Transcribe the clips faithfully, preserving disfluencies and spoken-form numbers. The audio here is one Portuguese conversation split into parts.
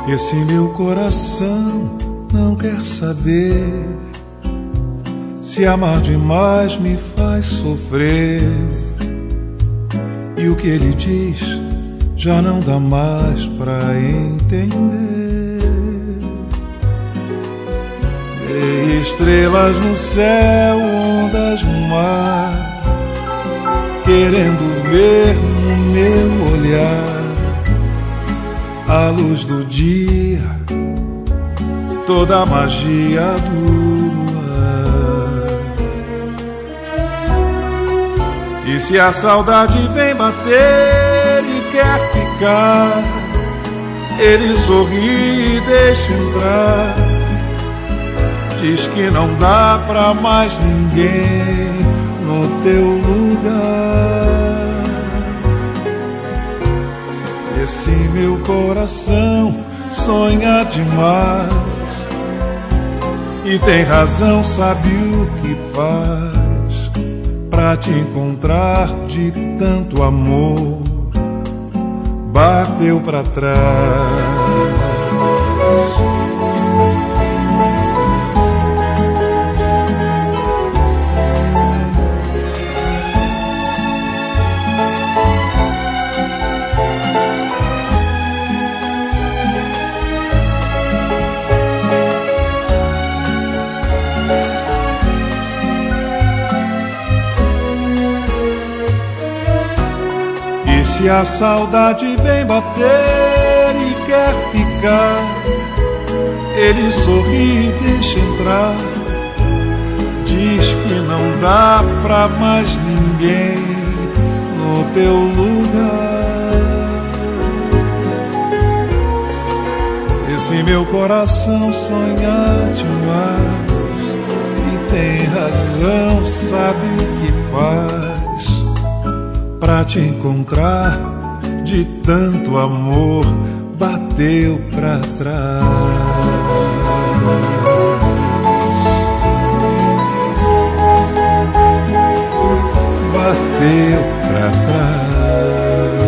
Esse meu coração não quer saber se amar demais me faz sofrer. E o que ele diz já não dá mais pra entender. E estrelas no céu, ondas no mar, querendo ver no meu olhar a luz do dia, toda a magia do luar. E se a saudade vem bater e quer ficar, ele sorri e deixa entrar. Diz que não dá pra mais ninguém no teu lugar. Esse meu coração sonha demais e tem razão, sabe o que faz pra te encontrar de tanto amor. Bateu pra trás. Se a saudade vem bater e quer ficar, ele sorri e deixa entrar. Diz que não dá pra mais ninguém no teu lugar. Esse meu coração sonha demais e tem razão, sabe o que faz pra te encontrar de tanto amor. Bateu pra trás. Bateu pra trás.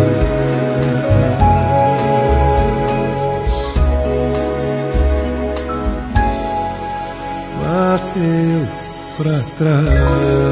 Bateu pra trás.